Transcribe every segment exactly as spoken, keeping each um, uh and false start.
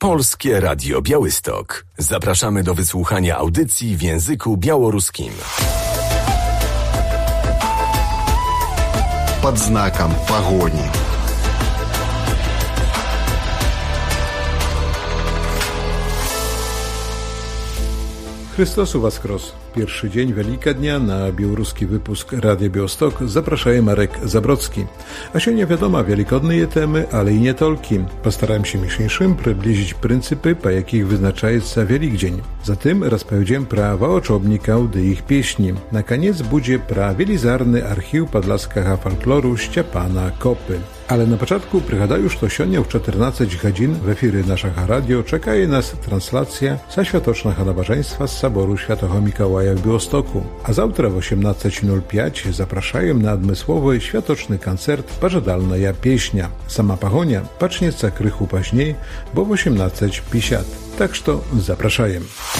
Polskie Radio Białystok. Zapraszamy do wysłuchania audycji w języku białoruskim. Под знаком погони. Chrystosu Waskros. Pierwszy dzień Wielkadnia na białoruski wypusk Radia Białystok zaprasza Marek Zabrocki. A się nie wiadomo wielkodne temy, ale i nie tolki. Postaram się mniejszym przybliżyć pryncypy, po jakich wyznaczaється Wielkdzień. Zatem rozpowiedziem pra wołoczołbnika do ich pieśni. Na koniec będzie pra wielizarny archiw podlaskiego folkloru Szczepana Kopy. Ale na początku przygadaju, że siądzie w czternaście godzin w efiry naszego radio czekaje nas translacja ze światocznego nabożeństwa z Soboru Świętego Mikołaja w Białostoku. A zawtra w osiemnaście nul pięć zapraszają na admysłowy światoczny koncert Pożadalna pieśnia. Sama pagonia pacznieca krychu później, bo w osiemnaście pięćdziesiąt. Tak że zapraszają.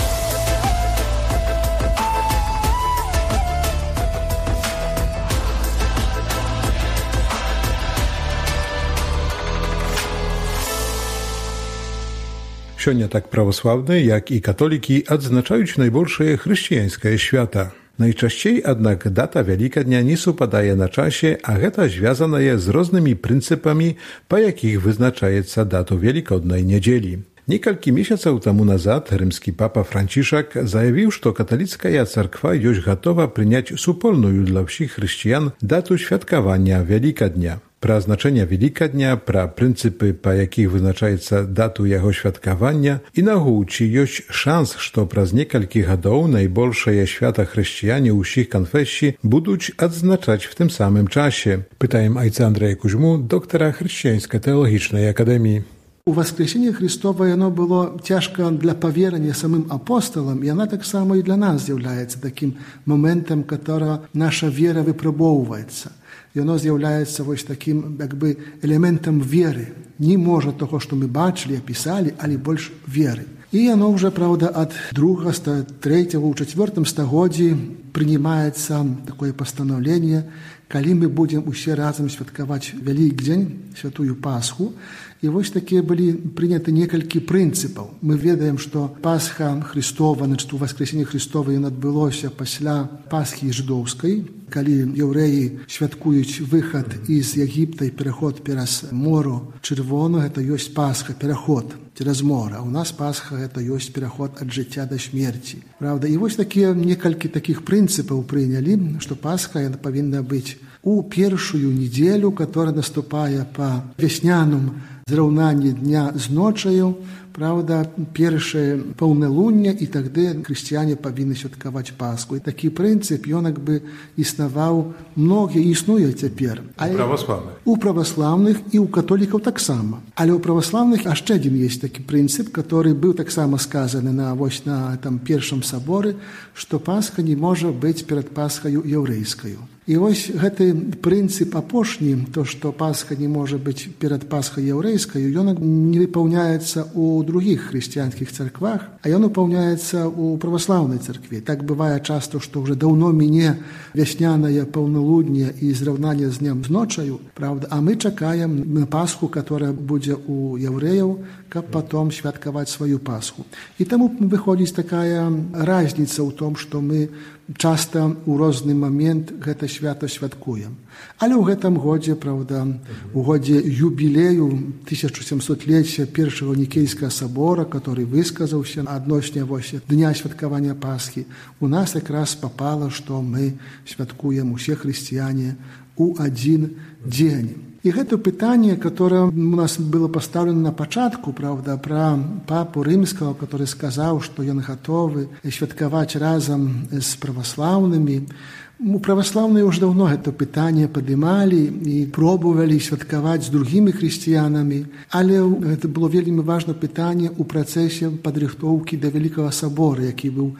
Сёння так православны, jak i katoliki odznaczają najbolsze chrześcijańskie święta. Najczęściej jednak data Wielkadnia nie supadaje na czasie, a to związana jest z różnymi pryncypami, po jakich wyznaczaється datą Wielkodnej Niedzieli. Niekalki miesięcy temu nazad rzymski papa Franciszek zajawił, że katolicka cerkwa już gotowa przyjąć supolną dla wszystkich chrześcijan datę świadkowania Wielkadnia. Pra znaczenia Wielkadnia, pra pryncypy, po jakich wyznaczaється datą jego świadkowania i nauczy już szans, że przez niekalki годów najbolsze świata chrześcijanie wszystkich konfesji będą odznaczać w tym samym czasie. Pytałem ojca Andrzeja Kuźmu, doktora Chrześcijańsko-Teologicznej Akademii. У Воскресіння Христове воно було тяжко для повірення самим апостолам, і вона так само і для нас з'являється таким моментом, коли наша віра випробовується. І воно з'являється ось таким, якби, елементом віри. Не може того, що ми бачили, описали, але більше віри. І воно вже, правда, від другого, третього, четвертого стагоді приймається таке постановлення, коли ми будемо усі разом святкувати Великдень, Святую Пасху. І ось такі були прийняті некалькі прынцыпаў. Мы ведаем, што Пасха Христова, значит, у Воскресенне Христова ён адбылося пасля Пасхі жыдоўскай, калі яўрэі святкуюць выхад из Египта і пераход праз мору Чырвонага, гэта ёсць Пасха, пераход через море. А у нас Пасха гэта ёсць пераход ад жыцця да смерці. Правда? І вось такія некалькі такіх прынцыпаў прынялі, што Пасха яна павінна быць у першую нядзелю, которая наступае па вясняным зраўнанні дня з ночаю, правда, першае паўналунне, і тады хрысціяне павінны святкаваць Пасху. І такі прынцып, ён як бы існаваў, многія існуе цяпер. У праваслаўных. У праваслаўных і ў католікаў таксама. Але ў праваслаўных яшчэ адзін ёсць такі прынцып, который быў таксама сказаны на вось на там першым саборы, што Пасха не можа быць перад Пасхаю яўрэйскаю. І вось гэты прынцып апошні, то, што Пасха не можа быць перад Пасхай яўрэйскаю, ён не выпаўняецца ў другіх хрысціянскіх царквах, а ён выпаўняецца ў праваслаўнай царкве. Так бывае часто, што ўжо даўно міне вяснянае паўналудне і зраўнанне з днем з ночаю, правда, а мы чакаем на Пасху, которая будзе ў яўрэяў, каб потом святкаваць сваю Пасху. І таму выходзіць такая разніца ў том, што мы часта ў розны момент гэта свята святкуем. Але ў гэтым годзе, правда, у годзе юбілею тысяча сямсотлетия першага Нікейскага собора, который высказаўся адносна вось дня святкавання Пасхі, у нас якраз попало, што мы святкуем усе хрысціяне у адзін дзень. І гэта пытанне, которое у нас было поставлено на пачатку, правда, про папу Рымского, который сказаў, што ён гатовы святкаваць разам з праваслаўнымі. Праваслаўныя ўжо даўно гэта пытанне падымалі і пробавалі святкаваць з другімі хрысціянамі, але гэта было вельмі важнае пытанне ў працэсе падрыхтоўкі да Вялікага сабора, які быў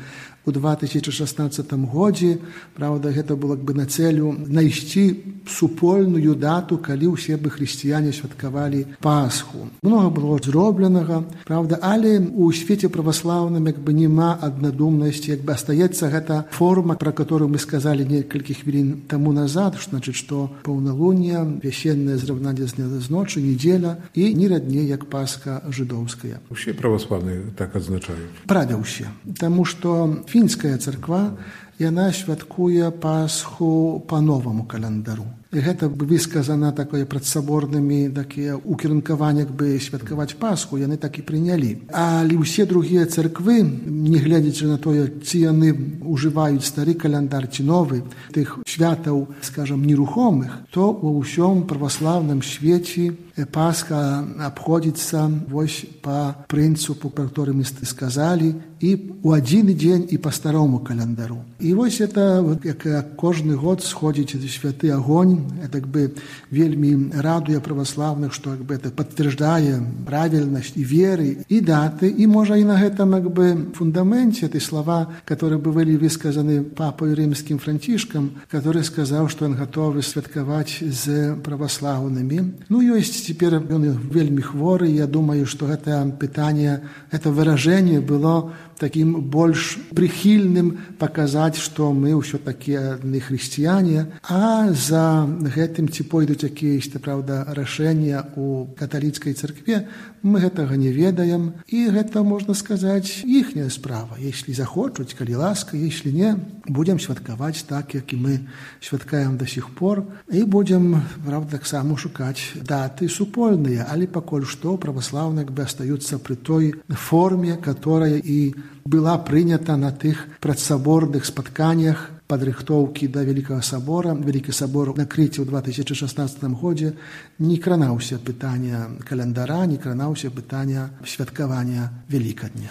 у два тысячи шестнадцатым годзе. Правда, гэта было бы на цэлю знайсці супольную дату, калі ўсе бы хрысціяне святкавалі Пасху. Многа было зробленага, правда, але у свеце праваслаўным як бы няма аднадумнасці, як бы астаецца гэта форма, про которую мы сказали некалькі хвілін таму назад, што значыць, што паўналунне, вясеннае зраўнанне з ночы, недзеля і не радней, як Пасха жыдоўская. Усе праваслаўныя так адзначаюць? Правда, усе. Таму што фінская царква, яна святкуе Пасху па новаму календару. І гэта высказана такое прадсаборнымі такія укірункаванні, як бы святкаваць Пасху, яны так і прынялі. Але ўсе другія царквы, не глядзячы на тое, ці яны ўжываюць стары календар ці новы, тых святаў, скажам, нерухомых, то ва ўсём праваслаўным свеце Пасха абходзіцца вось па прынцыпу, пра который мы сказалі, і ў адзін дзень і па старому календару. І вось это, як кожны год сходзіць святы агонь, это как бы вельмі радуе праваслаўных, што как бы это подтверждае правильнасць і веры, і даты, і можа і на гэтым как бы фундаменте этой слова, которые были высказаны папой рымским Францішкам, который сказаў, што ён гатовы святкаваць з праваслаўнымі. Ну, ёсць цяпер ён вельмі хворы, я думаю, што гэта пытанне, это выражэнне было таким больш прыхільным паказаць, што мы ўсё-такі адны хрысціяне, а за гэтым ці пойдуць якіясьці, правда, рашэння ў каталіцкай царкве, мы гэтага не ведаем, і гэта, можна сказаць, іхняя справа. Если захочуць, калі ласка, если не, будем святкаваць так, як і мы святкаем до сих пор, і будем, правда, таксама шукаць даты супольныя, але пакуль што праваслаўныя бы астаюцца пры той форме, которая і была прынята на тых прадсаборных спатканнях падрыхтоўкі да Вялікага сабора. Вялікі сабор накрыцці ў два тысячи шестнадцатым годзе не кранаўся пытання календара, не кранаўся пытання святкавання Великодня.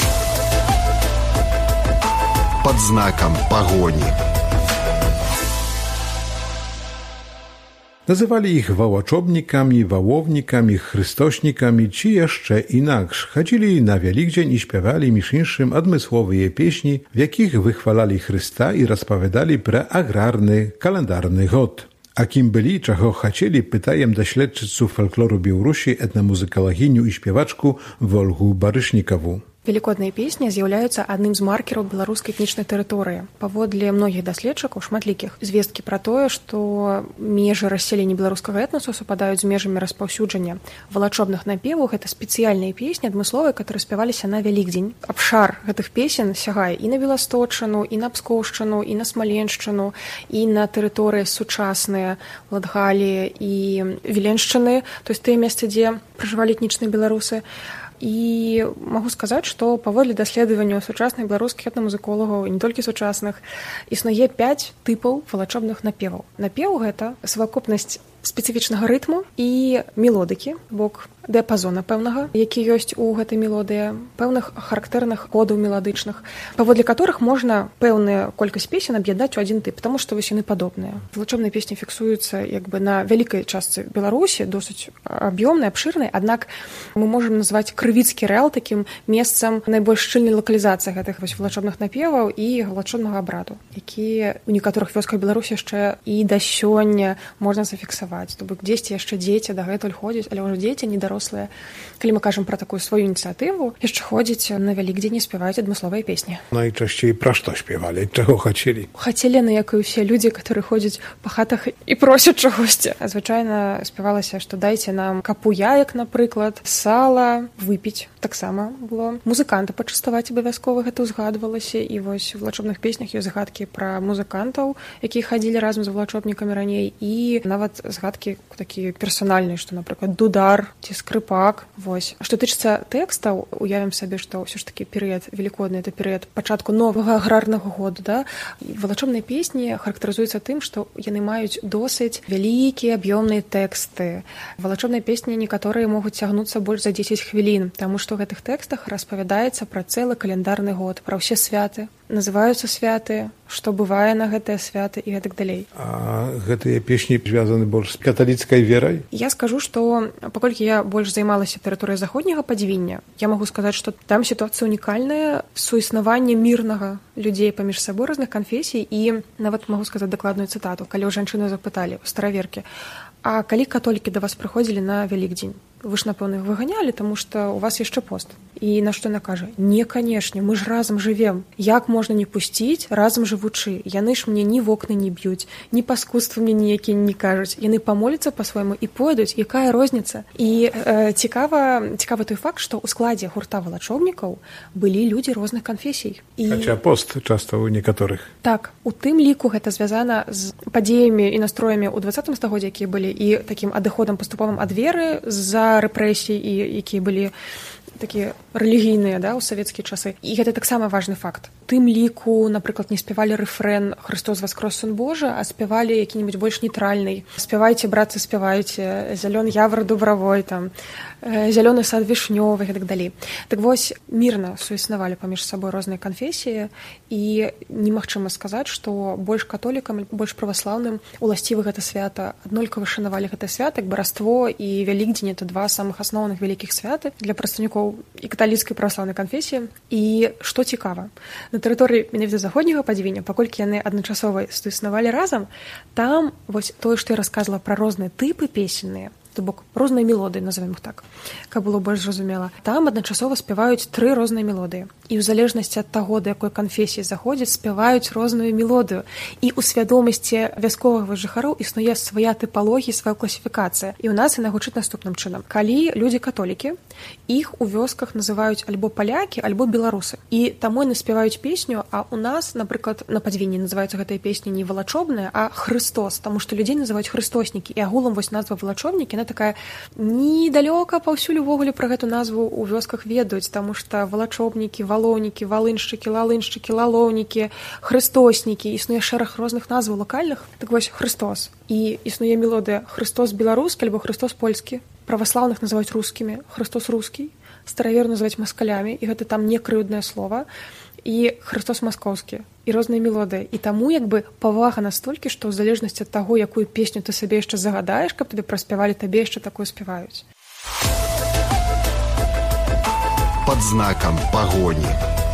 Под знаком погони. Nazywali ich wołoczobnikami, wołownikami, chrystośnikami, czy jeszcze inaksz. Chodzili na Wielkdzień i śpiewali miszynszym odmysłowe pieśni, w jakich wychwalali Chrysta i rozpowiadali pre agrarny, kalendarny god. A kim byli, czego chcieli, pytajem do śledczyców folkloru Białorusi etnomuzykologinю i śpiewaczku Wolgu Barysznikową. Велікодныя песні з'яўляюцца адным з маркераў беларускай этнічнай тэрыторыі. Паводле многіх даследчыкаў, шматлікіх, звесткі пра тое, што межы рассялення беларускага этнасу супадаюць з межамі распаўсюджання валачобных напеваў. Гэта спецыяльныя песні адмысловыя, которые спяваліся на Вялікдзень. Абшар гэтых песен сягае і на Беласточчыну, і на Пскоўшчыну, і на Смаленшчыну, і на тэрыторыі сучасныя Латгаліі і Віленшчыны, то есть тыя месцы, дзе пражывалі этнічныя беларусы. І магу сказаць, што паводле даследаванняў сучасных беларускіх этнамузыколагаў, і не толькі сучасных, існуе пяць тыпаў валачобных напеваў. Напеў гэта совакупнасць спецыфічнага рытму і мелодыкі, бок дыяпазона пэўнага, які ёсць у гэтай мелодыі, пэўных характэрных кодаў меладычных, паводле которых можна пэўную колькасць песен аб'яднаць у адзін тып, таму што вось яны падобныя. Валачобныя песні фіксуюцца як бы на вялікай частцы Беларусі, досыць аб'ёмнай, абшырнай, аднак мы можам назваць Крывіцкі рэал такім месцам найбольш шчыльнай лакалізацыі гэтых вось валачобных напеваў і валачобнага абраду, які ў некаторых вёсках Беларусі яшчэ і да сёння можна зафіксаваць. То бок дзесьці яшчэ дзеці дагэтуль ходзяць, але ўжо дзеці не дарослыя. Калі мы кажам пра такую сваю ініцыятыву, яшчэ ходзяць на Вялікдзень і спяваюць адмысловыя песні. Найчасцей пра што спявалі, чаго хацелі? Хацелі, на як і ўсе людзі, которые ходзяць па хатах і просяць чагосьці. Звычайна спявалася, што дайце нам капу яек, напрыклад, сала, выпіць. Таксама было. Музыканта пачаставаць абавязкова гэта ўзгадвалася, і вось у валачобных песнях ёсць згадкі пра музыкантаў, якія хадзілі разам з валачобнікамі раней, і нават згадкі такія персанальныя, што, напрыклад, дудар ці скрыпак. Вось. Што тычыцца тэкстаў, уявім сабе, што ўсё ж такі перыяд велікодны, это перыяд пачатку новага аграрнага году, да? Валачобныя песні характарызуюцца тым, што яны маюць досыць вялікія аб'ёмныя тэксты. Валачобныя песні некаторыя могуць цягнуцца больш за дзесяць хвілін, таму што ў гэтых тэкстах распавядаецца пра цэлы каляндарны год, пра ўсе святы, называюцца святы, што бывае на гэтыя святы і гэтак далей. А гэтыя песні звязаны больш з каталіцкай верай? Я скажу, што паколькі я больш займалася тэрыторыяй заходняга падзівення, я магу сказаць, што там сітуацыя унікальная, суіснаванне мірнага людзей паміж сабой розных канфесій, і нават магу сказаць дакладную цытату, калі ў жанчыны запыталі ў стараверкі: а калі католікі да вас прыходзілі на Вялікдзень, вы ж, напэўна, іх выганялі, таму што у вас яшчэ пост. І на што яна кажа: не, канешне, мы ж разам жывем. Як можна не пусціць, разам жывучы? Яны ж мне ні вокны не б'юць, ні паскудства мне ніякія не кажуць. Яны памоляцца па-свойму і пойдуць. Якая розніца? І э, цікава, цікава той факт, што ў складзе гурта валачобнікаў былі людзі розных канфесій. І... Хаця пост часта ў некаторых. Так, у тым ліку гэта звязана з падзеямі і настроямі ў дваццатым стагоддзі, якія былі, і такім адыходам паступовым ад веры з-за рэпрэсій, і якія былі такія рэлігійныя, да, ў савецкія часы. І гэта таксама важны факт. Тым ліку, напрыклад, не спявалі рэфрэн «Христос воскрес, сын Божий», а спявалі які-небудзь больш нейтральны. «Спявайце, братцы, спявайце», «Зялёны явор дубравой», там, «Зялёны сад вішнёвы» і так далей. Так вось, мірна суіснавалі паміж сабой розныя канфесіі, і немагчыма сказаць, што больш католікам, больш праваслаўным уласцівы гэта свята, аднолькава шанавалі гэта свята, як бараство і Вялікдзень — это два самых асноўных вялікіх святы для прадстаўнікоў і каталіцкай праваслаўнай канфесіі. І што цікава, на тэрыторыі менавіта заходняга падзівення, паколькі яны адначасова суіснавалі разам, там вось тое, што я расказвала пра розныя тыпы песенныя, то бок розныя мелодыі, назовем іх так, каб было больш зразумела. Там адначасова спяваюць тры розныя мелодыі. І ў залежнасці ад таго, да якой канфесіі заходзяць, спяваюць розную мелодыю. І ў свядомасці вясковых жыхароў існуе свая тыпалогія, свая класіфікацыя. І ў нас яна гучыць наступным чынам. Калі людзі католікі, іх у вёсках называюць альбо палякі, альбо беларусы. І таму яны спяваюць песню, а ў нас, напрыклад, на падвінні называюцца гэтыя песні не валачобныя, а Христос, таму што людзей называюць хрыстоснікі. І агулам вось назва валачобнікі, яна такая недалёка паўсюль увогуле пра гэту назву ў вёсках ведаюць, таму што валачобнікі, валоўнікі, валыншчыкі, лалыншчыкі, лалоўнікі, хрыстоснікі, існуе шэраг розных назваў лакальных. Так вось, Христос. І існуе мелодыя «Христос беларускі» альбо «Христос польскі». Праваслаўных называюць рускімі, Христос рускі, старавер называюць маскалямі, і гэта там не крыўднае слова, і Христос маскоўскі, і розныя мелодыі. І таму як бы павага настолькі, што ў залежнасці ад таго, якую песню ты сабе яшчэ загадаеш, каб табе праспявалі, табе яшчэ такую спяваюць. Пад знакам пагоні.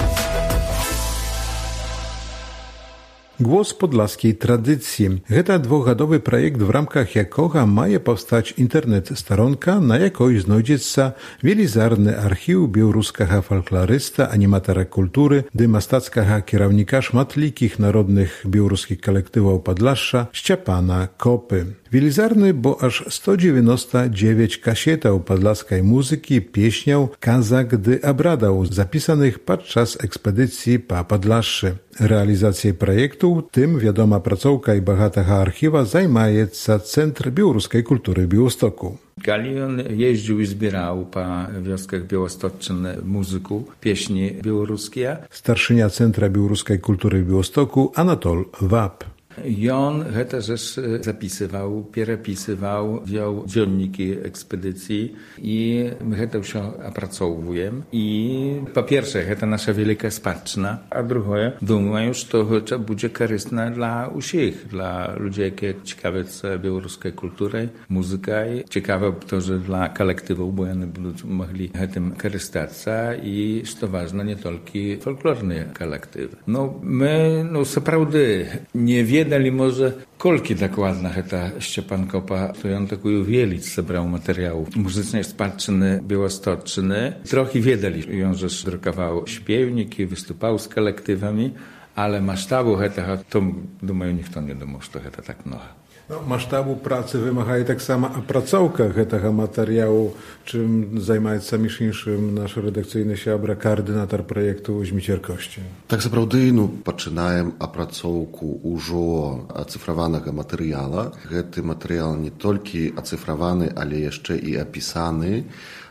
Głos podlaskiej tradycji. Гэта двухгадовы праект, в рамках якога мае паўстаць інтэрнэт-старонка, на якой знойдзецца велізарны архіў беларускага фальклорыста, аніматара культуры ды мастацкага кіраўніка шматлікіх народных беларускіх калектываў Падлашша Сцяпана Kopy. Велізарны, бо аж сто dziewięćdziesiąt dziewięć касетаў падласкай музыкі, песняў, казак ды абрадаў, запісаных падчас экспедыцыі па Падлашшы. Рэалізацыяй праекту, тым, вядома, працоўкай багатага архіва займаецца Цэнтр беларускай культуры Białegostoku. Kali on jeździł i zbierał po wioskach białostocczyn muzyków, pieśni białoruskie. Starszynia Centra Białoruskiej Kultury Białegostoku Anatol Wap. I on to rzecz zapisywał, przepisywał, wziął dzienniki ekspedycji i my to się opracowujemy. I po pierwsze, to nasza wielka spadczyna, a drugie, думаю, że to będzie korzystne dla wszystkich, dla ludzi, którzy ciekawią się białoruską kulturą, muzyką. Ciekawe to, że dla kolektywów, bo oni będą mogli tym korzystać i, co ważne, nie tylko folklorne kolektywy. No, my, no, naprawdę nie wiemy, Wiedali może, kolki dokładna ta Szczepan Kopa, to on taką wielic zebrał materiałów muzycznej spadczyny białostocczyny. Trochę wiedali, ją, że drukował śpiewniki, wystupał z kolektywami, ale masztabu tego, to, думаю, nikt nie думał, że to tak mnogo. No, masztabu pracy wymagaje tak samo opracowka tego materiału, czym zajmaецца між іншым наш рэдакцыйны сябра, каардынатар праекту Зміцер Косцін. Так сапраўды, ну, пачынаем апрацоўку ўжо ацыфраванага матэрыяла. Гэты матэрыял не толькі ацыфраваны, але яшчэ і апісаны.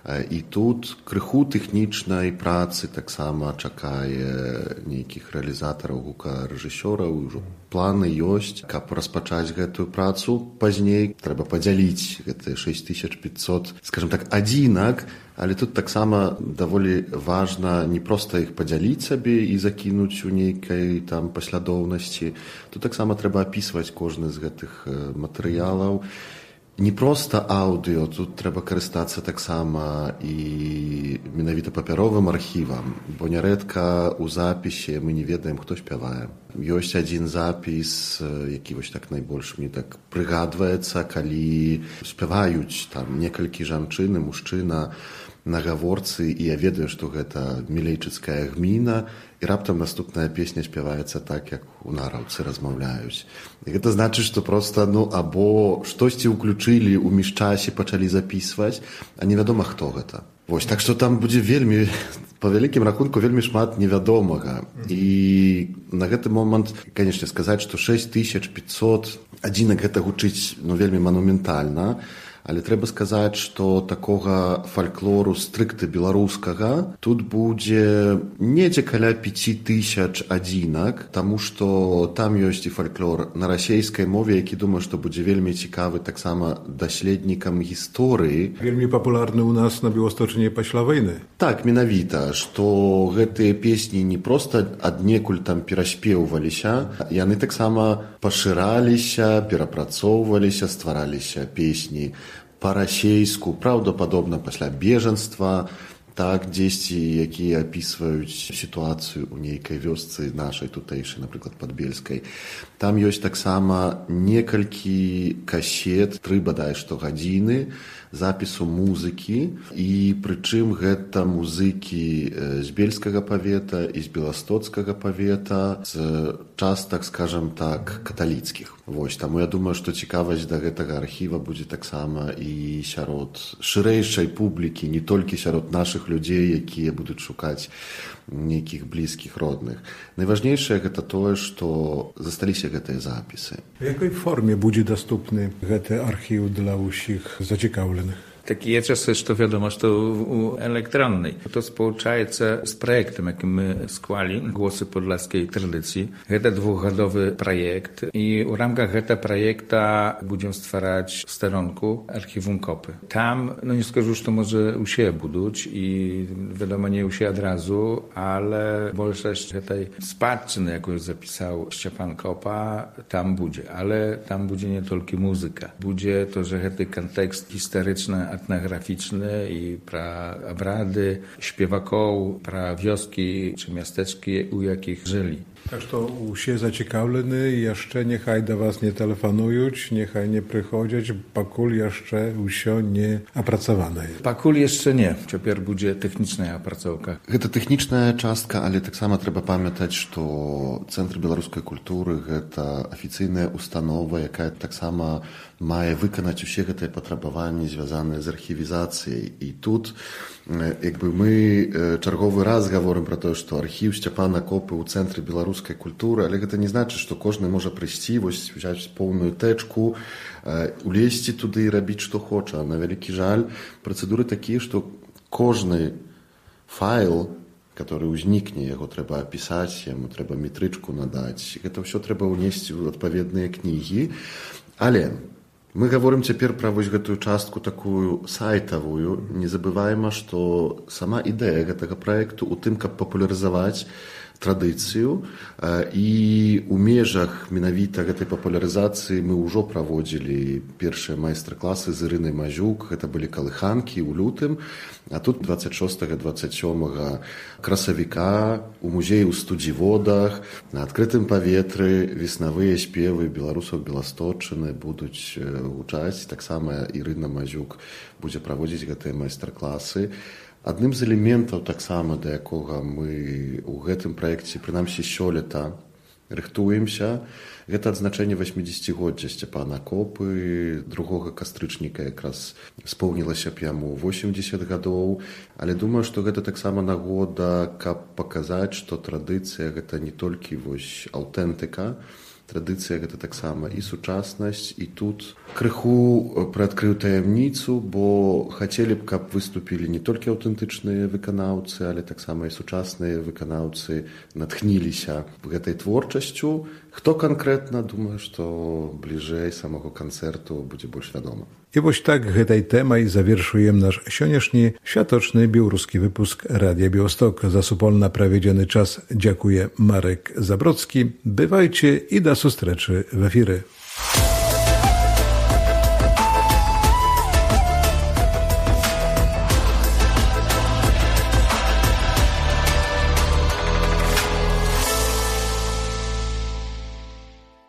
І тут крыху тэхнічнай працы таксама чакае нейкіх рэалізатараў, гукарэжысёраў, ужо планы ёсць, каб распачаць гэтую працу. Пазней трэба падзяліць гэтыя шэсць тысяч пятьсот, скажем так, адзінак, але тут таксама даволі важна не проста іх падзяліць сабе і закінуць у нейкай там паслядоўнасці. Тут таксама трэба апісваць кожны з гэтых матэрыялаў. Не проста аўдыо, тут трэба карыстацца таксама і менавіта папяровым архівам, бо нярэдка ў запісе мы не ведаем, хто спявае. Ёсць адзін запіс, які вось так найбольш мне так прыгадваецца, калі спяваюць там некалькі жанчын і мужчына на гаворцы, і я ведаю, што гэта мілейчыцкая гміна, і раптам наступная песня спяваецца так, як у нараўцы размаўляюць. І гэта значыць, што проста, ну, або штосьці ўключылі ў міжчасе, пачалі запісваць, а невядома, хто гэта. Вось, так што там будзе вельмі, па вялікім рахунку, вельмі шмат невядомага. І на гэты момант, канечне, сказаць, што шэсць тысяч пятьсот адзінак гэта гучыць, ну, вельмі манументальна, але трэба сказаць, што такога фальклору стрыкта беларускага тут будзе недзе каля пяць тысяч адзінак, таму што там ёсць і фальклор на расейскай мове, які, думаю, што будзе вельмі цікавы таксама даследнікам гісторыі. Вельмі папулярны ў нас на Беласточыне пасля вайны. Так, менавіта, што гэтыя песні не проста аднекуль там пераспеўваліся, яны таксама пашыраліся, перапрацоўваліся, ствараліся песні па-расейску, праўдападобна пасля бежанства, так, дзесьці, якія апісваюць сітуацыю ў нейкай вёсцы нашай тутэйшай, напрыклад, падбельскай. Там ёсць таксама некалькі касет, тры бадай што гадзіны запісу музыкі, і прычым гэта музыкі з бельскага павета і з беластоцкага павета, з частак, скажам так, каталіцкіх. Вось, таму я думаю, што цікавасць да гэтага архіва будзе таксама і сярод шырэйшай публікі, не толькі сярод нашых людзей, якія будуць шукаць нейкіх блізкіх родных. Найважнейшае гэта тое, што засталіся гэтыя запісы. У якой форме будзе даступны гэты архіў для ўсіх зацікаўленых? Такие часы, что wiadomo, что u elektronnej. To społeczaється z projektem, jaki my skłali, Głosy Podlaskiej Tradycji. To dwugodowy projekt i w ramach tego projektu będziemy stwarzać w Steronku archiwum Kopy. Tam, no nie скажу, że może u siebie buduć i wiadomo, nie u siebie od razu, ale większość tej spadczyny, jaką już zapisał Szczepan Kopa, tam będzie. Ale tam będzie nie tylko muzyka. Będzie to, że ten kontekst historyczny, etnograficzny i pra obrady śpiewaków, pra wioski czy miasteczki, u jakich żyli. Tak to usie zaciekawleny, jeszcze niechaj do was nie telefonując, niechaj nie przychodzić, pakul jeszcze usio nie opracowane. Pakul jeszcze nie, dopiero będzie techniczna opracowka. Гэта тэхнічная частка, але таксама трэба памятаць, што Цэнтр беларускай культуры гэта афіцыйная установа, якая таксама мае выканаць усе гэтыя патрабаванні, звязаныя з архівізацыяй. І тут як бы мы чарговы раз гаворым пра тое, што архіў Сцяпана Копы ў Цэнтры беларускай культуры, але гэта не значыць, што кожны можа прыйсці, вось взяць поўную тэчку, улезці туды і рабіць што хоча. На вялікі жаль, працэдуры такія, што кожны файл, который ўзнікне, яго трэба апісаць, яму трэба метрычку надаць. Гэта ўсё трэба ўнесці ў адпаведныя кнігі. Але мы гаворым цяпер пра вось гэтую частку такую сайтавую. Не забываем, што сама ідэя гэтага праекту ў тым, каб папулярызаваць традыцыю, і ў межах менавіта гэтай папулярызацыі мы ўжо праводзілі першыя майстар-класы з Ірынай Мазюк, гэта былі калыханкі ў лютым, а тут дваццаць шостага дваццаць сёмага красавіка у музеі ў студзіводах на адкрытым паветры веснавыя спевы беларусаў Беласточыны будуць гучаць. Таксама Ірына Мазюк будзе праводзіць гэтыя майстар-класы. Адным з элементаў таксама, да якога мы ў гэтым праекце, прынамсі сёлета, рыхтуемся, гэта адзначэнне васьмідзесяцігоддзя Сцяпана Копы. Другога кастрычніка якраз споўнілася б яму восемдзесят гадоў. Але думаю, што гэта таксама нагода, каб паказаць, што традыцыя гэта не толькі вось аўтэнтыка, Традыцыя гэта таксама і сучаснасць, і тут крыху прыадкрыў таямніцу, бо хацелі б, каб выступілі не толькі аўтэнтычныя выканаўцы, але таксама і сучасныя выканаўцы натхніліся гэтай творчасцю. Хто канкрэтна, думаю, што бліжэй самого канцэрту будзе больш вядома. І вось так гэтай тэмай завершуем наш сённяшні святочны беларускі выпуск Радия Białystok. За супольна праведзены час дзякуе Марек Забродскі. Бывайце і да сустрэчы в эфіры.